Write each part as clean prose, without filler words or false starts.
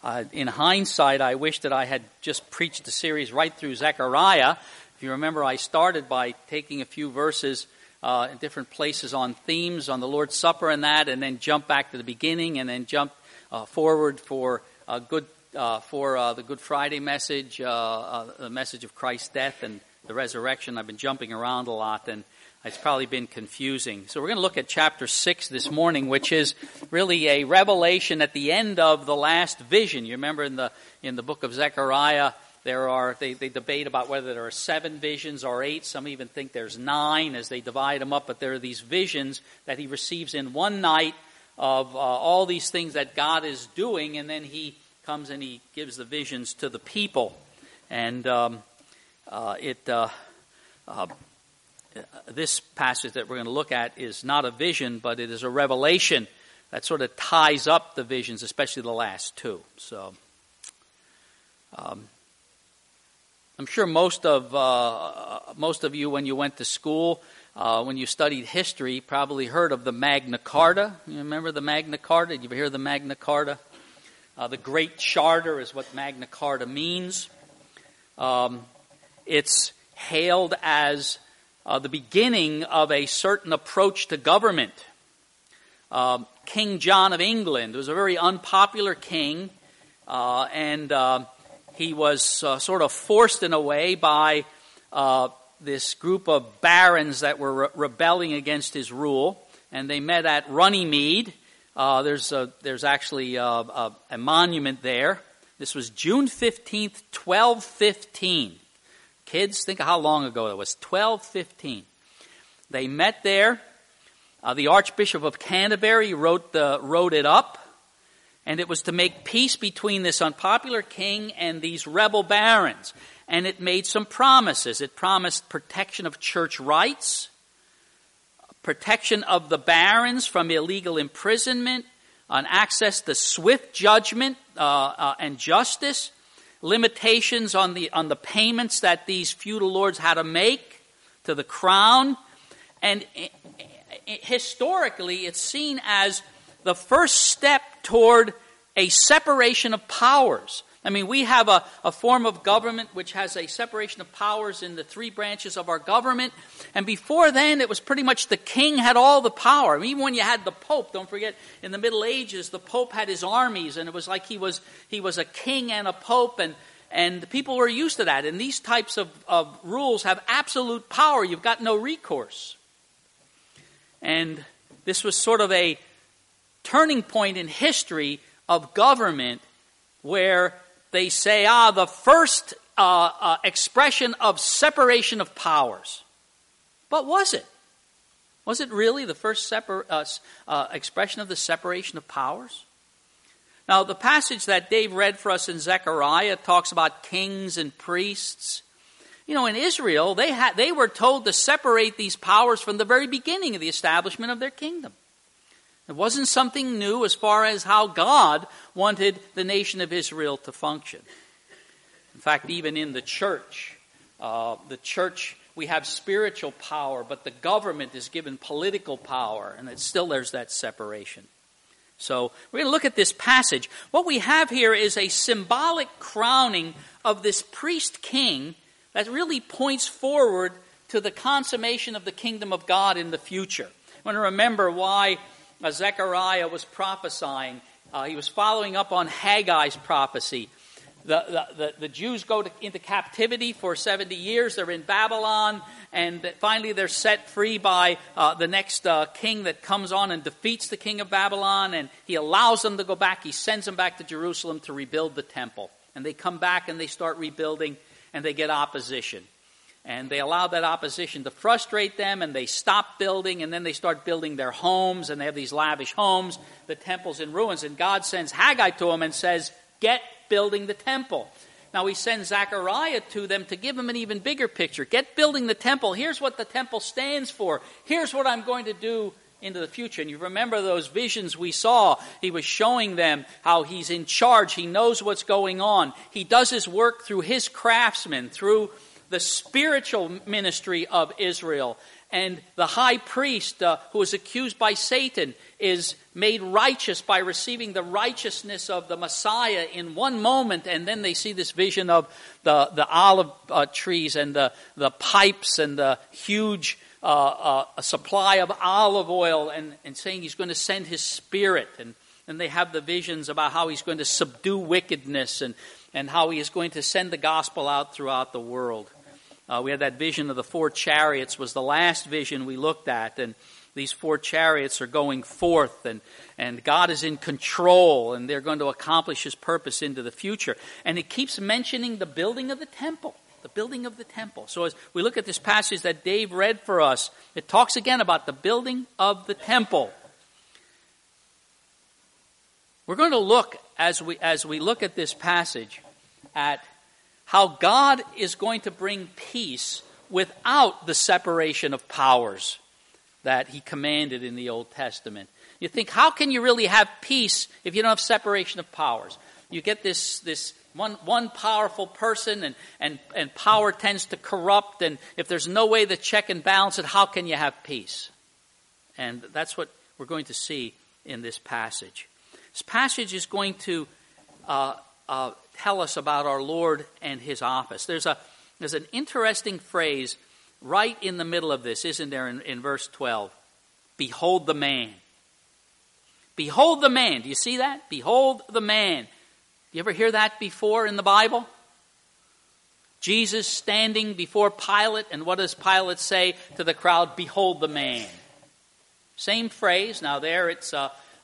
In hindsight, I wish that I had just preached the series right through Zechariah. If you remember, I started by taking a few verses in different places on themes on the Lord's Supper and that, and then jump back to the beginning, and then jump forward for the Good Friday message, the message of Christ's death and the resurrection. I've been jumping around a lot, and it's probably been confusing. So we're going to look at chapter 6 this morning, which is really a revelation at the end of the last vision. You remember in the book of Zechariah, they debate about whether there are 7 visions or 8. Some even think there's 9 as they divide them up. But there are these visions that he receives in one night of all these things that God is doing, and then he comes and he gives the visions to the people. And this passage that we're going to look at is not a vision, but it is a revelation that sort of ties up the visions, especially the last 2. So, I'm sure most of you, when you went to school, when you studied history, probably heard of the Magna Carta. You remember the Magna Carta? Did you ever hear the Magna Carta? The Great Charter is what Magna Carta means. It's hailed as the beginning of a certain approach to government. King John of England was a very unpopular king, and he was sort of forced in a way by this group of barons that were rebelling against his rule, and they met at Runnymede. There's actually a monument there. This was June 15th, 1215. Kids, think of how long ago it was, 1215. They met there. The Archbishop of Canterbury wrote it up, and it was to make peace between this unpopular king and these rebel barons. And it made some promises. It promised protection of church rights, protection of the barons from illegal imprisonment, on access to swift judgment and justice, limitations on the payments that these feudal lords had to make to the crown. And historically, it's seen as the first step toward a separation of powers. I mean, we have a form of government which has a separation of powers in the 3 branches of our government. And before then, it was pretty much the king had all the power. I mean, even when you had the Pope, don't forget, in the Middle Ages, the Pope had his armies, and it was like he was a king and a Pope, and the people were used to that. And these types of rules have absolute power. You've got no recourse. And this was sort of a turning point in history of government where they say, the first expression of separation of powers. But was it? Was it really the first expression of the separation of powers? Now, the passage that Dave read for us in Zechariah talks about kings and priests. You know, in Israel, they were told to separate these powers from the very beginning of the establishment of their kingdom. It wasn't something new as far as how God wanted the nation of Israel to function. In fact, even in the church, we have spiritual power, but the government is given political power, and there's that separation. So we're going to look at this passage. What we have here is a symbolic crowning of this priest king that really points forward to the consummation of the kingdom of God in the future. I want to remember why Zechariah was prophesying. He was following up on Haggai's prophecy. The Jews go into captivity for 70 years. They're in Babylon, and finally they're set free by the next king that comes on and defeats the king of Babylon, and he allows them to go back. He sends them back to Jerusalem to rebuild the temple. And they come back and they start rebuilding, and they get opposition. And they allow that opposition to frustrate them, and they stop building, and then they start building their homes, and they have these lavish homes. The temple's in ruins, and God sends Haggai to them and says, get building the temple. Now he sends Zechariah to them to give them an even bigger picture. Get building the temple. Here's what the temple stands for. Here's what I'm going to do into the future. And you remember those visions we saw. He was showing them how he's in charge. He knows what's going on. He does his work through his craftsmen, through the spiritual ministry of Israel. And the high priest who was accused by Satan is made righteous by receiving the righteousness of the Messiah in one moment. And then they see this vision of the olive trees and the pipes and the huge a supply of olive oil and saying he's going to send his Spirit. And they have the visions about how he's going to subdue wickedness and how he is going to send the gospel out throughout the world. We had that vision of the 4 chariots was the last vision we looked at. And these 4 chariots are going forth and God is in control and they're going to accomplish his purpose into the future. And it keeps mentioning the building of the temple. The building of the temple. So as we look at this passage that Dave read for us, it talks again about the building of the temple. We're going to look, as we look at this passage, at how God is going to bring peace without the separation of powers that he commanded in the Old Testament. You think, how can you really have peace if you don't have separation of powers? You get this one powerful person and power tends to corrupt, and if there's no way to check and balance it, how can you have peace? And that's what we're going to see in this passage. This passage is going to tell us about our Lord and his office. There's an interesting phrase right in the middle of this, isn't there, in verse 12? Behold the man. Behold the man. Do you see that? Behold the man. You ever hear that before in the Bible? Jesus standing before Pilate, and what does Pilate say to the crowd? Behold the man. Same phrase. Now there it's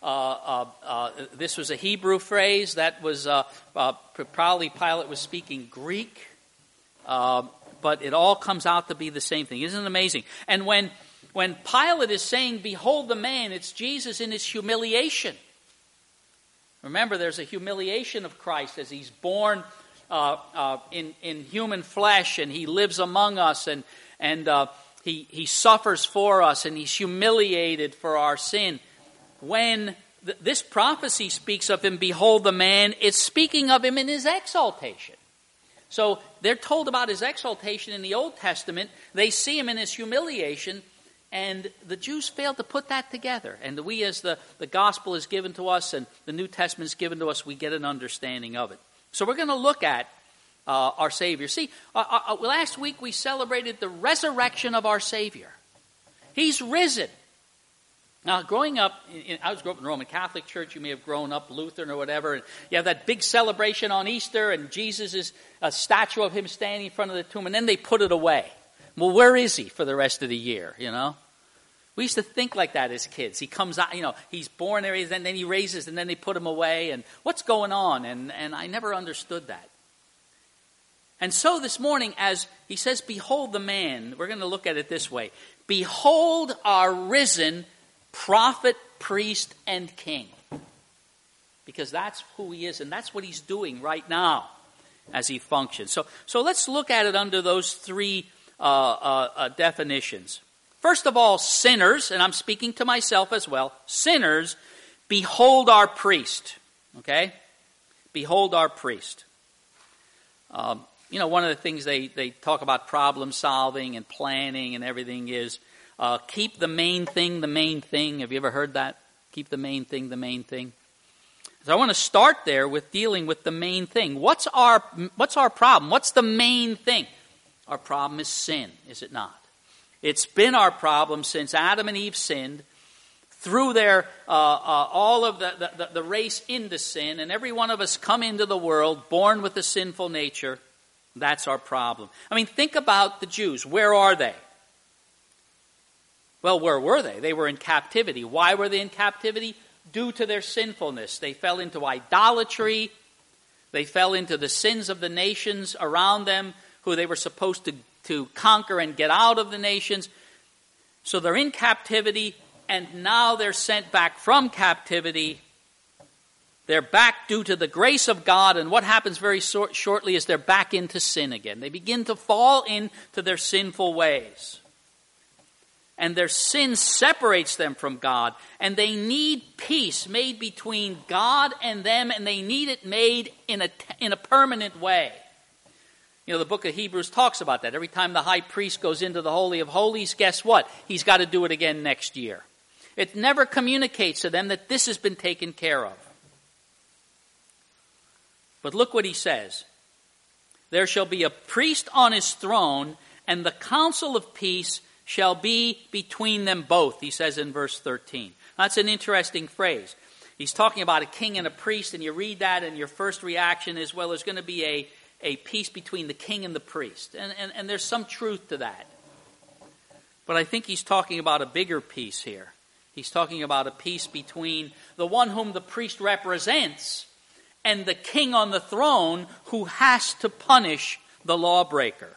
this was a Hebrew phrase. That was probably Pilate was speaking Greek, but it all comes out to be the same thing. Isn't it amazing? And when Pilate is saying, behold the man, it's Jesus in his humiliation. Remember, there's a humiliation of Christ as he's born in human flesh, and he lives among us, and he suffers for us, and he's humiliated for our sin. When this prophecy speaks of him, behold the man, it's speaking of him in his exaltation. So they're told about his exaltation in the Old Testament. They see him in his humiliation, and the Jews failed to put that together. And we, as the gospel is given to us and the New Testament is given to us, we get an understanding of it. So we're going to look at our Savior. See, last week we celebrated the resurrection of our Savior. He's risen. Now, growing up, I grew up in the Roman Catholic Church. You may have grown up Lutheran or whatever. And you have that big celebration on Easter, and Jesus is a statue of him standing in front of the tomb, and then they put it away. Well, where is he for the rest of the year, you know? We used to think like that as kids. He comes out, he's born there, and then he raises, and then they put him away, and what's going on? And I never understood that. And so this morning, as he says, behold the man, we're going to look at it this way. Behold our risen prophet, priest, and king. Because that's who he is, and that's what he's doing right now as he functions. So let's look at it under those 3 definitions. First of all, sinners, and I'm speaking to myself as well, sinners, behold our priest. Okay? Behold our priest. One of the things they talk about problem solving and planning and everything is keep the main thing the main thing. Have you ever heard that? Keep the main thing the main thing. So I want to start there with dealing with the main thing. What's our problem? What's the main thing? Our problem is sin, is it not? It's been our problem since Adam and Eve sinned, through their all of the race into sin, and every one of us come into the world born with a sinful nature. That's our problem. I mean, think about the Jews. Where are they? Well, where were they? They were in captivity. Why were they in captivity? Due to their sinfulness. They fell into idolatry. They fell into the sins of the nations around them, who they were supposed to conquer and get out of the nations. So they're in captivity, and now they're sent back from captivity. They're back due to the grace of God, and what happens very shortly is they're back into sin again. They begin to fall into their sinful ways. And their sin separates them from God, and they need peace made between God and them, and they need it made in a permanent way. The book of Hebrews talks about that. Every time the high priest goes into the Holy of Holies, guess what? He's got to do it again next year. It never communicates to them that this has been taken care of. But look what he says. There shall be a priest on his throne, and the council of peace shall be between them both, he says in verse 13. That's an interesting phrase. He's talking about a king and a priest, and you read that, and your first reaction is, well, there's going to be a peace between the king and the priest. And there's some truth to that. But I think he's talking about a bigger peace here. He's talking about a peace between the one whom the priest represents and the king on the throne who has to punish the lawbreaker.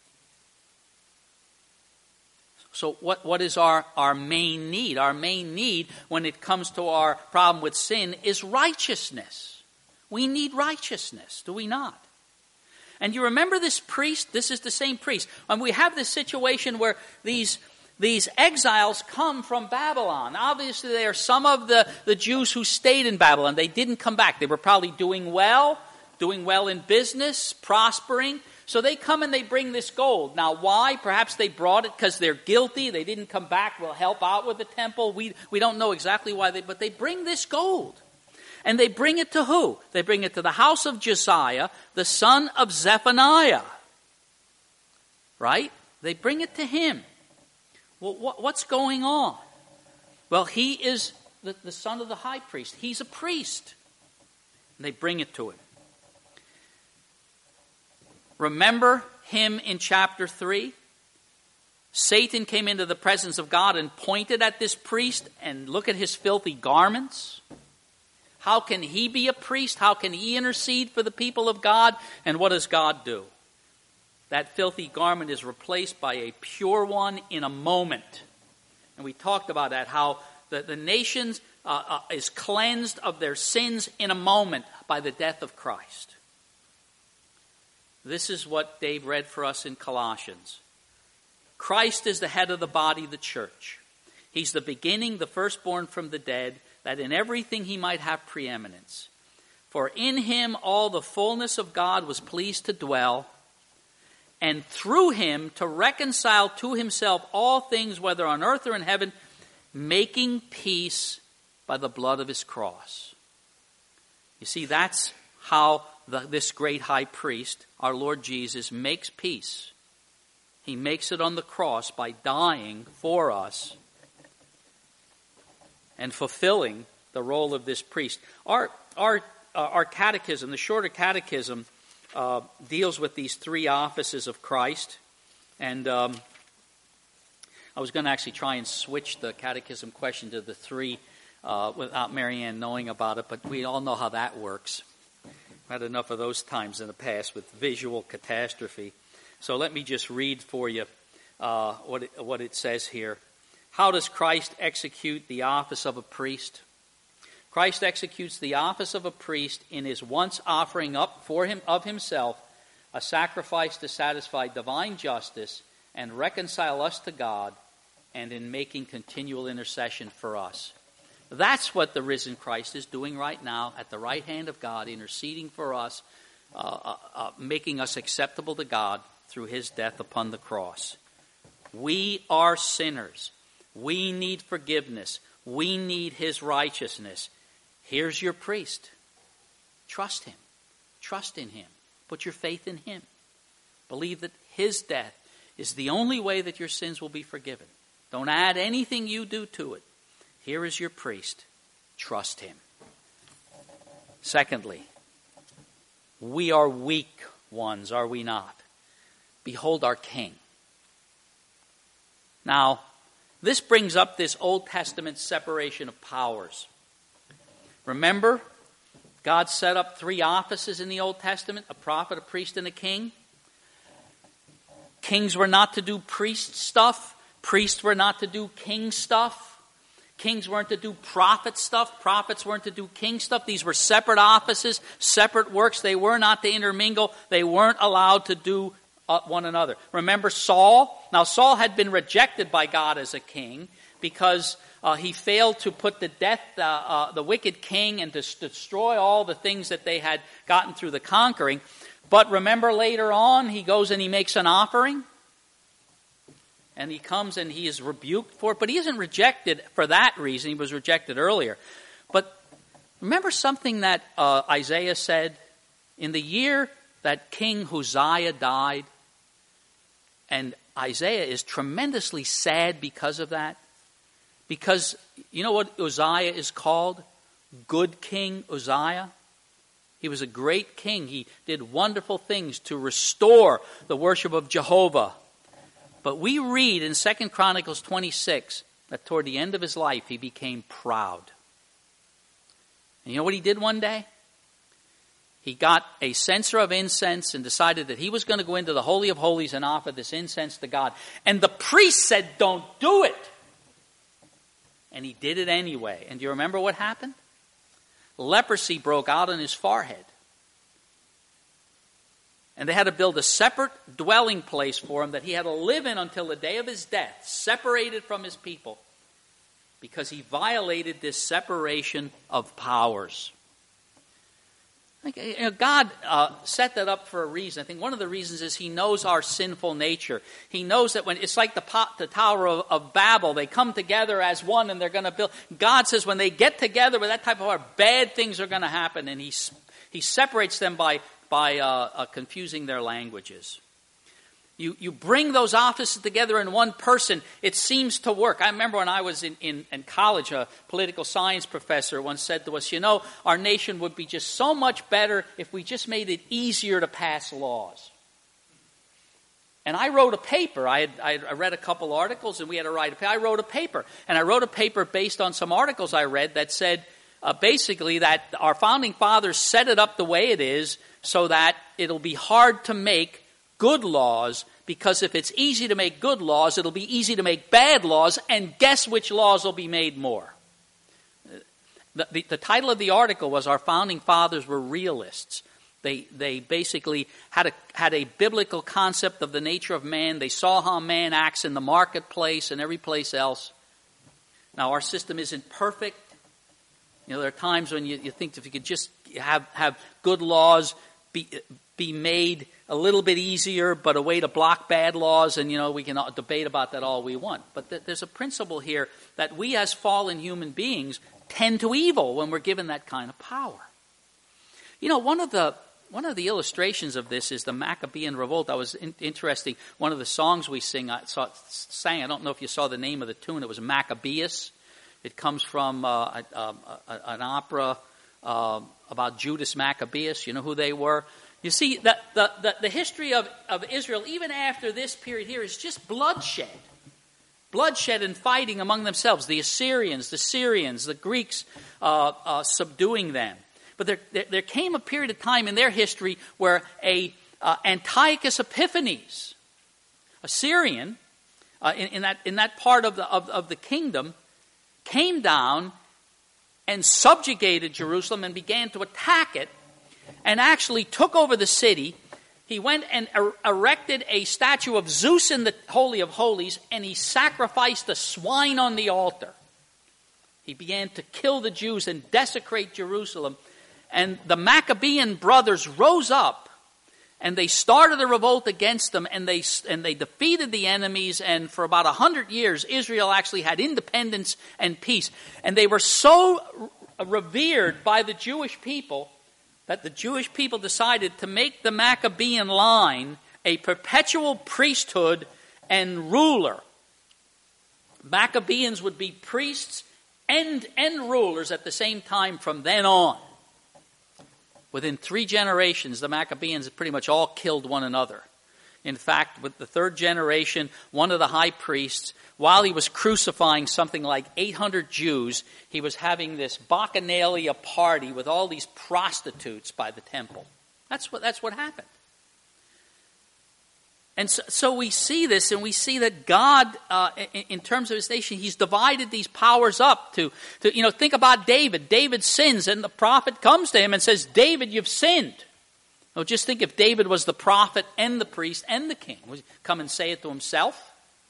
So what is our main need? Our main need when it comes to our problem with sin is righteousness. We need righteousness, do we not? And you remember this priest? This is the same priest. And we have this situation where these exiles come from Babylon. Obviously, they are some of the Jews who stayed in Babylon. They didn't come back. They were probably doing well in business, prospering. So they come and they bring this gold. Now, why? Perhaps they brought it because they're guilty. They didn't come back. We'll help out with the temple. We don't know exactly why but they bring this gold. And they bring it to who? They bring it to the house of Josiah, the son of Zephaniah. Right? They bring it to him. Well, what's going on? Well, he is the son of the high priest. He's a priest. And they bring it to him. Remember him in chapter 3? Satan came into the presence of God and pointed at this priest, and look at his filthy garments. How can he be a priest? How can he intercede for the people of God? And what does God do? That filthy garment is replaced by a pure one in a moment. And we talked about that, how the nation is cleansed of their sins in a moment by the death of Christ. This is what Dave read for us in Colossians. Christ is the head of the body, the church. He's the beginning, the firstborn from the dead, that in everything he might have preeminence. For in him all the fullness of God was pleased to dwell, and through him to reconcile to himself all things, whether on earth or in heaven, making peace by the blood of his cross. You see, that's how this great high priest, our Lord Jesus, makes peace. He makes it on the cross by dying for us and fulfilling the role of this priest. Our catechism, the shorter catechism, deals with these three offices of Christ. And I was going to actually try and switch the catechism question to the three without Marianne knowing about it, but we all know how that works. I've had enough of those times in the past with visual catastrophe. So let me just read for you what it says here. How does Christ execute the office of a priest? Christ executes the office of a priest in his once offering up for him of himself a sacrifice to satisfy divine justice and reconcile us to God, and in making continual intercession for us. That's what the risen Christ is doing right now at the right hand of God, interceding for us, making us acceptable to God through his death upon the cross. We are sinners. We need forgiveness. We need his righteousness. Here's your priest. Trust him. Trust in him. Put your faith in him. Believe that his death is the only way that your sins will be forgiven. Don't add anything you do to it. Here is your priest. Trust him. Secondly, we are weak ones, are we not? Behold our King. Now, this brings up this Old Testament separation of powers. Remember, God set up three offices in the Old Testament: a prophet, a priest, and a king. Kings were not to do priest stuff. Priests were not to do king stuff. Kings weren't to do prophet stuff. Prophets weren't to do king stuff. These were separate offices, separate works. They were not to intermingle. They weren't allowed to do one another. Remember Saul? Now Saul had been rejected by God as a king because he failed to put to death the wicked king and to destroy all the things that they had gotten through the conquering. But remember later on, he goes and he makes an offering. And he comes and he is rebuked for it. But he isn't rejected for that reason. He was rejected earlier. But remember something that Isaiah said? In the year that King Uzziah died, and Isaiah is tremendously sad because of that. Because you know what Uzziah is called? Good King Uzziah. He was a great king. He did wonderful things to restore the worship of Jehovah. But we read in 2 Chronicles 26 that toward the end of his life he became proud. And you know what he did one day? He got a censer of incense and decided that he was going to go into the Holy of Holies and offer this incense to God. And the priest said, "Don't do it." And he did it anyway. And do you remember what happened? Leprosy broke out on his forehead. And they had to build a separate dwelling place for him that he had to live in until the day of his death, separated from his people, because he violated this separation of powers. God set that up for a reason. I think one of the reasons is he knows our sinful nature. He knows that when it's like the Tower of Babel, they come together as one and they're going to build. God says when they get together with that type of power, bad things are going to happen, and he separates them by confusing their languages. You bring those offices together in one person, it seems to work. I remember when I was in college, a political science professor once said to us, our nation would be just so much better if we just made it easier to pass laws. And I wrote a paper. I read a couple articles and we had to write a paper. I wrote a paper. And I wrote a paper based on some articles I read that said basically that our founding fathers set it up the way it is so that it'll be hard to make good laws, because if it's easy to make good laws, it'll be easy to make bad laws, and guess which laws will be made more? The title of the article was Our Founding Fathers Were Realists. They basically had a biblical concept of the nature of man. They saw how man acts in the marketplace and every place else. Now, our system isn't perfect. There are times when you think if you could just have good laws be made a little bit easier, but a way to block bad laws, and we can debate about that all we want. But there's a principle here that we as fallen human beings tend to evil when we're given that kind of power. One of the illustrations of this is the Maccabean Revolt. That was interesting. One of the songs we sang, I don't know if you saw the name of the tune, it was Maccabeus. It comes from an opera about Judas Maccabeus. You know who they were? You see, the history of Israel, even after this period here, is just bloodshed. Bloodshed and fighting among themselves. The Assyrians, the Syrians, the Greeks subduing them. But there came a period of time in their history where Antiochus Epiphanes, a Syrian, in that part of the kingdom, came down and subjugated Jerusalem and began to attack it, and actually took over the city. He went and erected a statue of Zeus in the Holy of Holies, and he sacrificed a swine on the altar. He began to kill the Jews and desecrate Jerusalem. And the Maccabean brothers rose up, and they started a revolt against them, and they defeated the enemies, and for about 100 years, Israel actually had independence and peace. And they were so revered by the Jewish people that the Jewish people decided to make the Maccabean line a perpetual priesthood and ruler. Maccabeans would be priests and rulers at the same time from then on. Within 3 generations, the Maccabeans pretty much all killed one another. In fact, with the 3rd generation, one of the high priests, while he was crucifying something like 800 Jews, he was having this bacchanalia party with all these prostitutes by the temple. That's what happened. And so we see this, and we see that God, in terms of his nation, he's divided these powers up to think about David. David sins, and the prophet comes to him and says, David, you've sinned. Well, just think if David was the prophet and the priest and the king. Would he come and say it to himself?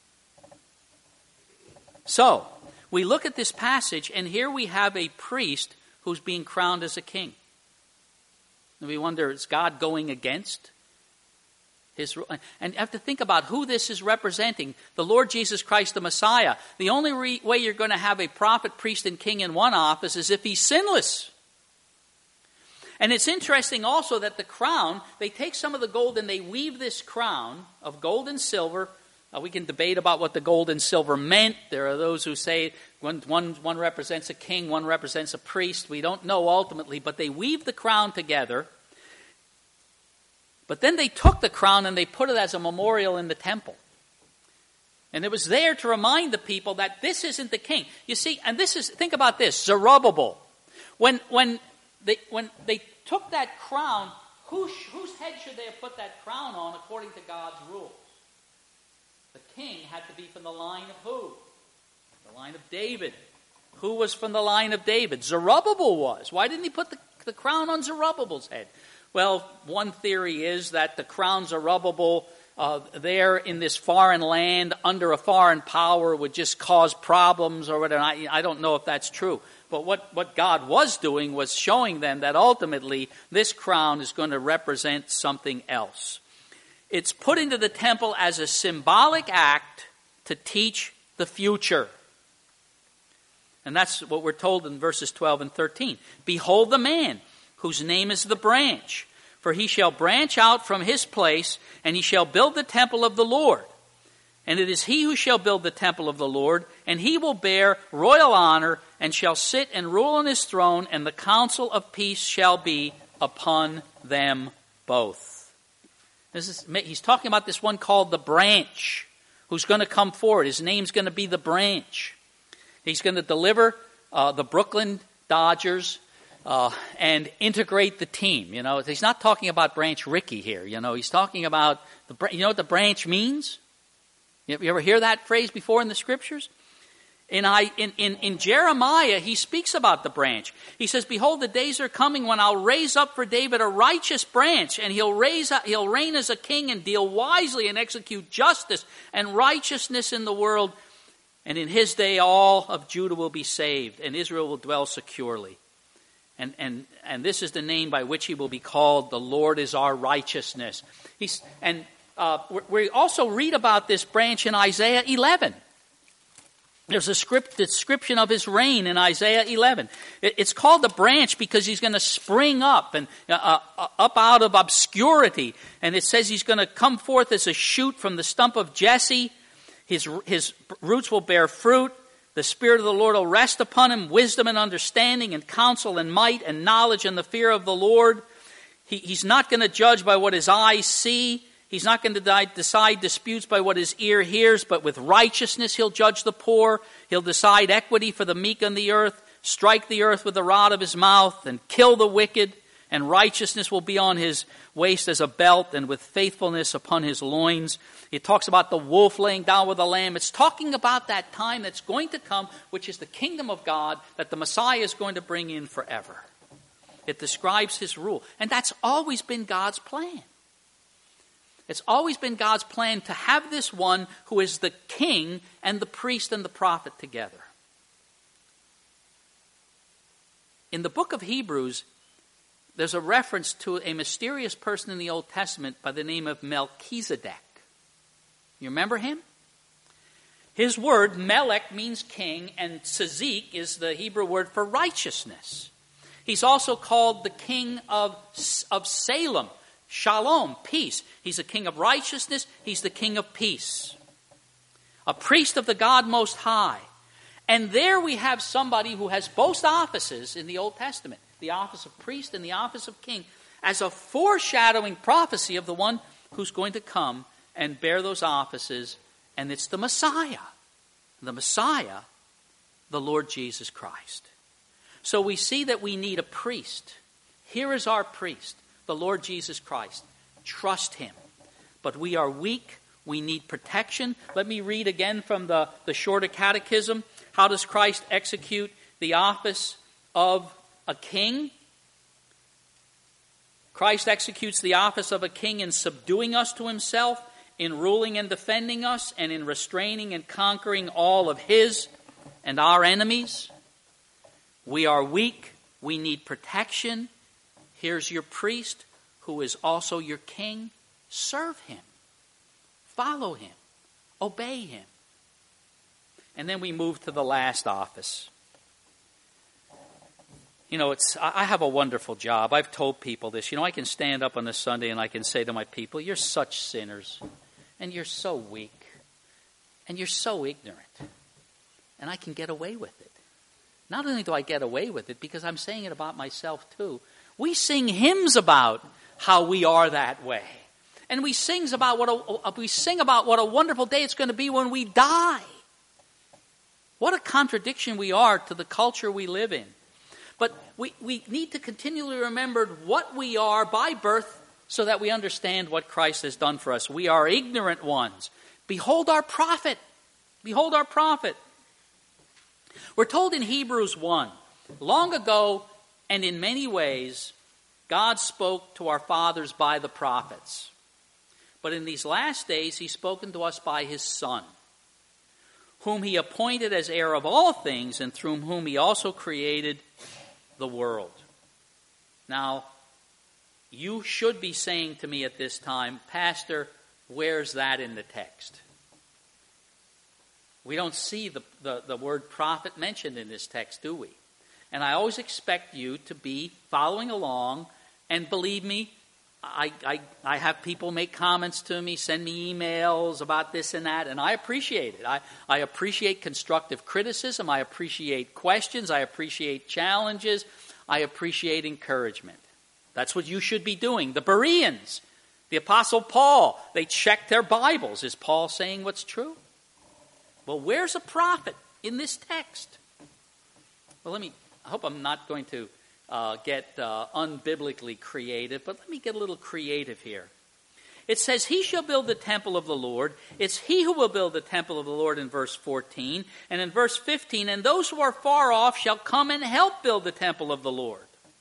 So, we look at this passage, and here we have a priest who's being crowned as a king. And we wonder, is God going against his rule? And you have to think about who this is representing. The Lord Jesus Christ, the Messiah. The only way you're going to have a prophet, priest, and king in one office is if he's sinless. And it's interesting also that the crown, they take some of the gold and they weave this crown of gold and silver. We can debate about what the gold and silver meant. There are those who say one represents a king, one represents a priest. We don't know ultimately, but they weave the crown together. But then they took the crown and they put it as a memorial in the temple. And it was there to remind the people that this isn't the king. You see, and think about this, Zerubbabel. When they took that crown, whose head should they have put that crown on according to God's rules? The king had to be from the line of who? The line of David. Who was from the line of David? Zerubbabel was. Why didn't he put the crown on Zerubbabel's head? Well, one theory is that the crown Zerubbabel there in this foreign land under a foreign power would just cause problems or whatever. I don't know if that's true. But what God was doing was showing them that ultimately this crown is going to represent something else. It's put into the temple as a symbolic act to teach the future. And that's what we're told in verses 12 and 13. Behold the man whose name is the branch, for he shall branch out from his place, and he shall build the temple of the Lord. And it is he who shall build the temple of the Lord, and he will bear royal honor, and shall sit and rule on his throne, and the counsel of peace shall be upon them both. He's talking about this one called the branch, who's going to come forward. His name's going to be the branch. He's going to deliver the Brooklyn Dodgers and integrate the team. You know, he's not talking about Branch Rickey here. You know, he's talking about you know what the branch means? You ever hear that phrase before in the scriptures? In Jeremiah, he speaks about the branch. He says, behold, the days are coming when I'll raise up for David a righteous branch, and he'll reign as a king and deal wisely and execute justice and righteousness in the world. And in his day, all of Judah will be saved, and Israel will dwell securely. And this is the name by which he will be called. The Lord is our righteousness. We also read about this branch in Isaiah 11. There's a description of his reign in Isaiah 11. It's called the branch because he's going to spring up and up out of obscurity. And it says he's going to come forth as a shoot from the stump of Jesse. His roots will bear fruit. The Spirit of the Lord will rest upon him, wisdom and understanding and counsel and might and knowledge and the fear of the Lord. He's not going to judge by what his eyes see. He's not going to decide disputes by what his ear hears, but with righteousness he'll judge the poor. He'll decide equity for the meek on the earth, strike the earth with the rod of his mouth, and kill the wicked. And righteousness will be on his waist as a belt, and with faithfulness upon his loins. It talks about the wolf laying down with the lamb. It's talking about that time that's going to come, which is the kingdom of God that the Messiah is going to bring in forever. It describes his rule. And that's always been God's plan. It's always been God's plan to have this one who is the king and the priest and the prophet together. In the book of Hebrews, there's a reference to a mysterious person in the Old Testament by the name of Melchizedek. You remember him? His word, Melech, means king, and Tzedek is the Hebrew word for righteousness. He's also called the king of Salem. Shalom, peace. He's a king of righteousness. He's the king of peace. A priest of the God Most High. And there we have somebody who has both offices in the Old Testament. The office of priest and the office of king. As a foreshadowing prophecy of the one who's going to come and bear those offices. And it's the Messiah. The Messiah, the Lord Jesus Christ. So we see that we need a priest. Here is our priest. The Lord Jesus Christ. Trust him. But we are weak. We need protection. Let me read again from the Shorter Catechism. How does Christ execute the office of a king? Christ executes the office of a king in subduing us to himself, in ruling and defending us, and in restraining and conquering all of his and our enemies. We are weak. We need protection. Here's your priest, who is also your king. Serve him. Follow him. Obey him. And then we move to the last office. You know, I have a wonderful job. I've told people this. You know, I can stand up on a Sunday and I can say to my people, you're such sinners. And you're so weak. And you're so ignorant. And I can get away with it. Not only do I get away with it, because I'm saying it about myself too. We sing hymns about how we are that way. And we sing about what a wonderful day it's going to be when we die. What a contradiction we are to the culture we live in. But we need to continually remember what we are by birth so that we understand what Christ has done for us. We are ignorant ones. Behold our prophet. Behold our prophet. We're told in Hebrews 1, long ago and in many ways, God spoke to our fathers by the prophets. But in these last days, he's spoken to us by his Son, whom he appointed as heir of all things, and through whom he also created the world. Now, you should be saying to me at this time, Pastor, where's that in the text? We don't see the word prophet mentioned in this text, do we? And I always expect you to be following along, and believe me, I have people make comments to me, send me emails about this and that, and I appreciate it. I appreciate constructive criticism. I appreciate questions. I appreciate challenges. I appreciate encouragement. That's what you should be doing. The Bereans, the Apostle Paul, they checked their Bibles. Is Paul saying what's true? Well, where's a prophet in this text? Well, I hope I'm not going to get unbiblically creative, but let me get a little creative here. It says, he shall build the temple of the Lord. It's he who will build the temple of the Lord in verse 14. And in verse 15, and those who are far off shall come and help build the temple of the Lord.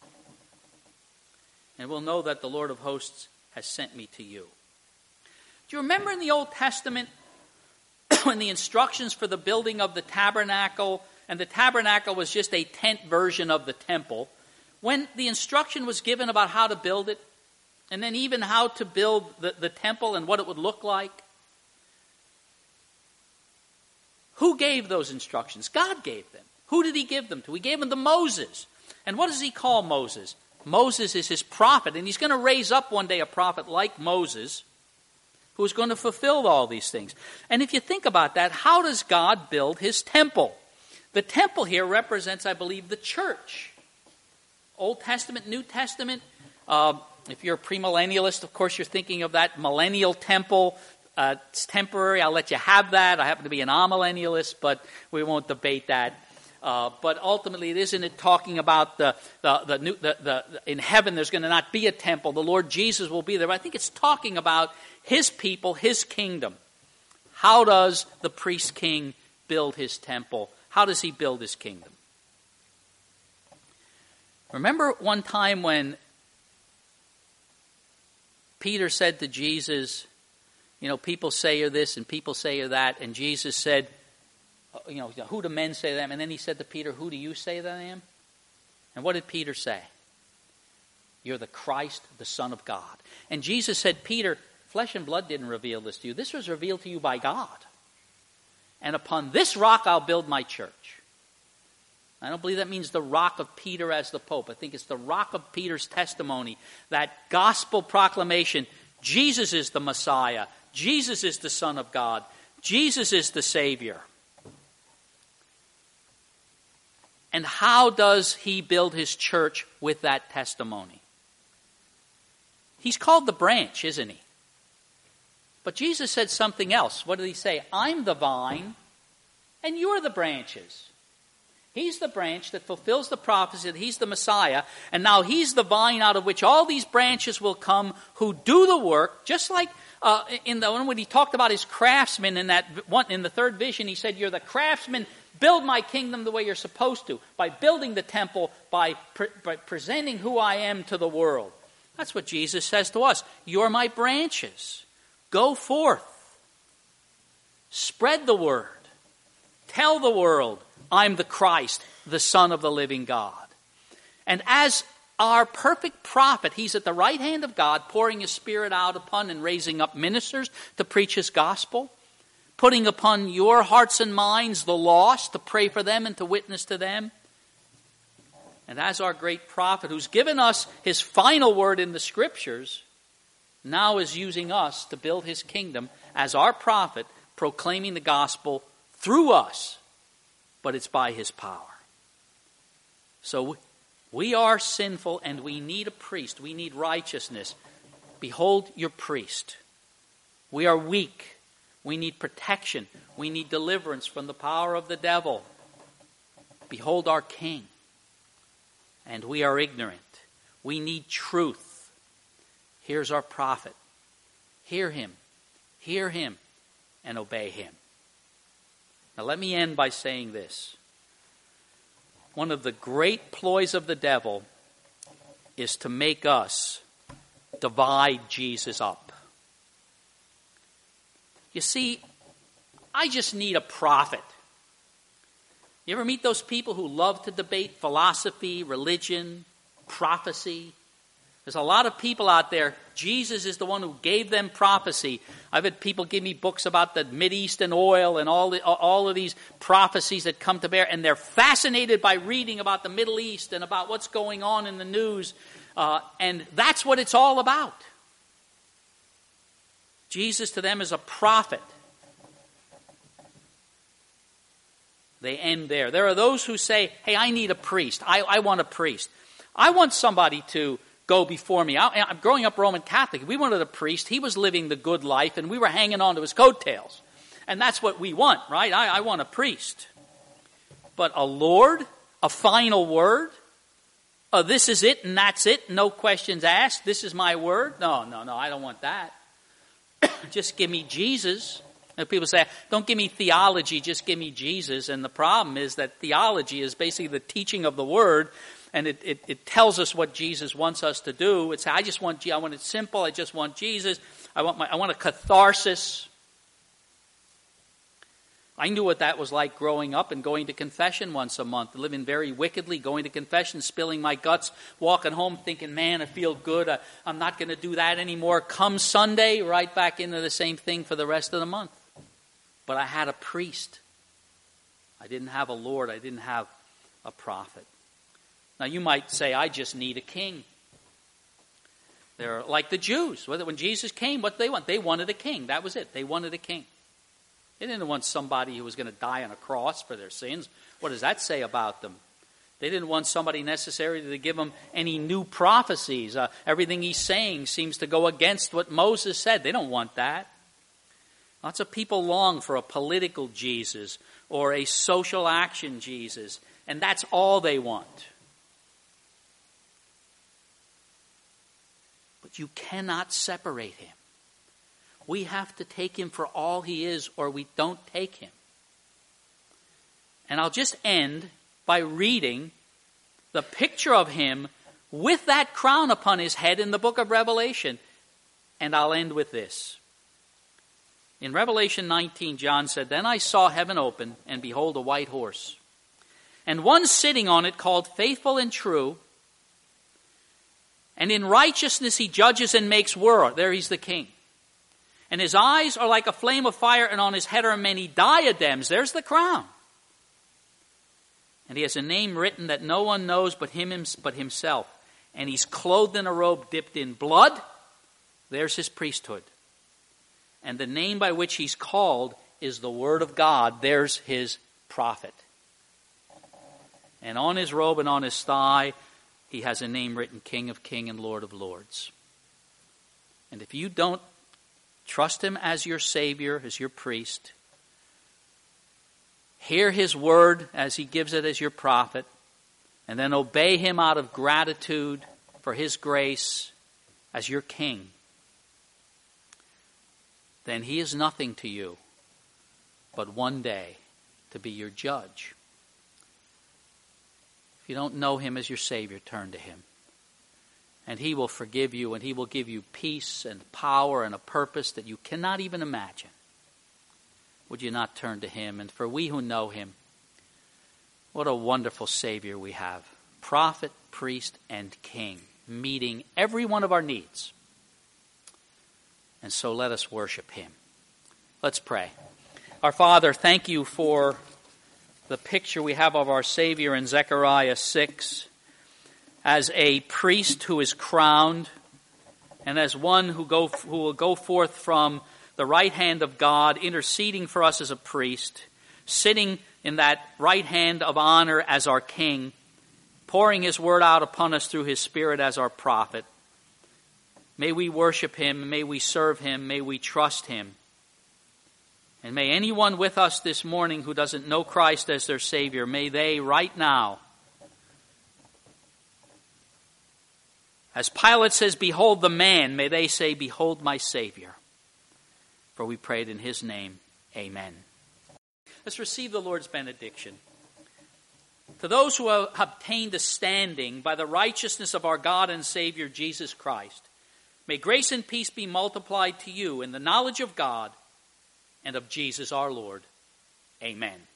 And we'll know that the Lord of hosts has sent me to you. Do you remember in the Old Testament when the instructions for the building of the tabernacle, and the tabernacle was just a tent version of the temple, when the instruction was given about how to build it, and then even how to build the temple and what it would look like, who gave those instructions? God gave them. Who did he give them to? He gave them to Moses. And what does he call Moses? Moses is his prophet, and he's going to raise up one day a prophet like Moses who is going to fulfill all these things. And if you think about that, how does God build his temple? The temple here represents, I believe, the church. Old Testament, New Testament. If you're a premillennialist, of course, you're thinking of that millennial temple. It's temporary. I'll let you have that. I happen to be an amillennialist, but we won't debate that. But ultimately, isn't it talking about in heaven there's going to not be a temple. The Lord Jesus will be there. But I think it's talking about his people, his kingdom. How does the priest king build his temple? How does he build his kingdom? Remember one time when Peter said to Jesus, people say you're this and people say you're that. And Jesus said, who do men say that I am? And then he said to Peter, who do you say that I am? And what did Peter say? You're the Christ, the Son of God. And Jesus said, Peter, flesh and blood didn't reveal this to you. This was revealed to you by God. And upon this rock I'll build my church. I don't believe that means the rock of Peter as the Pope. I think it's the rock of Peter's testimony, that gospel proclamation. Jesus is the Messiah. Jesus is the Son of God. Jesus is the Savior. And how does he build his church with that testimony? He's called the branch, isn't he? But Jesus said something else. What did he say? I'm the vine, and you're the branches. He's the branch that fulfills the prophecy that he's the Messiah, and now he's the vine out of which all these branches will come who do the work, just like when he talked about his craftsmen in the third vision, he said, you're the craftsmen, build my kingdom the way you're supposed to, by building the temple, by presenting who I am to the world. That's what Jesus says to us. You're my branches. Go forth. Spread the word. Tell the world, I'm the Christ, the Son of the living God. And as our perfect prophet. He's at the right hand of God, pouring his Spirit out upon and raising up ministers to preach his gospel, putting upon your hearts and minds the lost to pray for them and to witness to them. And as our great prophet, who's given us his final word in the Scriptures, now is using us to build his kingdom as our prophet, proclaiming the gospel through us, but it's by his power. So we are sinful and we need a priest. We need righteousness. Behold your priest. We are weak. We need protection. We need deliverance from the power of the devil. Behold our king. And we are ignorant. We need truth. Here's our prophet. Hear him, and obey him. Now let me end by saying this. One of the great ploys of the devil is to make us divide Jesus up. You see, I just need a prophet. You ever meet those people who love to debate philosophy, religion, prophecy? There's a lot of people out there. Jesus is the one who gave them prophecy. I've had people give me books about the Mideastern oil and all of these prophecies that come to bear, and they're fascinated by reading about the Middle East and about what's going on in the news, and that's what it's all about. Jesus to them is a prophet. They end there. There are those who say, hey, I need a priest. I want a priest. I want somebody to go before me. I'm growing up Roman Catholic. We wanted a priest. He was living the good life, and we were hanging on to his coattails. And that's what we want, right? I want a priest. But a Lord, a final word, this is it and that's it, no questions asked, this is my word. No, I don't want that. Just give me Jesus. And people say, don't give me theology, just give me Jesus. And the problem is that theology is basically the teaching of the word, and it tells us what Jesus wants us to do. It's I want it simple. I just want Jesus. I want a catharsis. I knew what that was like growing up and going to confession once a month, living very wickedly, going to confession, spilling my guts, walking home thinking, man, I feel good. I'm not going to do that anymore. Come Sunday, right back into the same thing for the rest of the month. But I had a priest. I didn't have a Lord. I didn't have a prophet. Now you might say, I just need a king. They're like the Jews. When Jesus came, what did they want? They wanted a king. That was it. They wanted a king. They didn't want somebody who was going to die on a cross for their sins. What does that say about them? They didn't want somebody necessarily to give them any new prophecies. Everything he's saying seems to go against what Moses said. They don't want that. Lots of people long for a political Jesus or a social action Jesus, and that's all they want. But you cannot separate him. We have to take him for all he is, or we don't take him. And I'll just end by reading the picture of him with that crown upon his head in the book of Revelation. And I'll end with this. In Revelation 19, John said, Then I saw heaven open, and behold, a white horse. And one sitting on it called Faithful and True. And in righteousness he judges and makes war. There he's the king. And his eyes are like a flame of fire, and on his head are many diadems. There's the crown. And he has a name written that no one knows but himself. And he's clothed in a robe dipped in blood. There's his priesthood. And the name by which he's called is the Word of God. There's his prophet. And on his robe and on his thigh, he has a name written, King of Kings and Lord of Lords. And if you don't trust him as your Savior, as your priest, hear his word as he gives it as your prophet, and then obey him out of gratitude for his grace as your king, then he is nothing to you but one day to be your judge. If you don't know him as your Savior, turn to him. And he will forgive you, and he will give you peace and power and a purpose that you cannot even imagine. Would you not turn to him? And for we who know him, what a wonderful Savior we have. Prophet, priest and king, meeting every one of our needs. And so let us worship him. Let's pray. Our Father, thank you for the picture we have of our Savior in Zechariah 6 as a priest who is crowned and as one who will go forth from the right hand of God, interceding for us as a priest, sitting in that right hand of honor as our king, pouring his word out upon us through his Spirit as our prophet. May we worship him, may we serve him, may we trust him. And may anyone with us this morning who doesn't know Christ as their Savior, may they right now, as Pilate says, behold the man, may they say, behold my Savior. For we prayed in his name, amen. Let's receive the Lord's benediction. To those who have obtained a standing by the righteousness of our God and Savior Jesus Christ, may grace and peace be multiplied to you in the knowledge of God and of Jesus our Lord. Amen.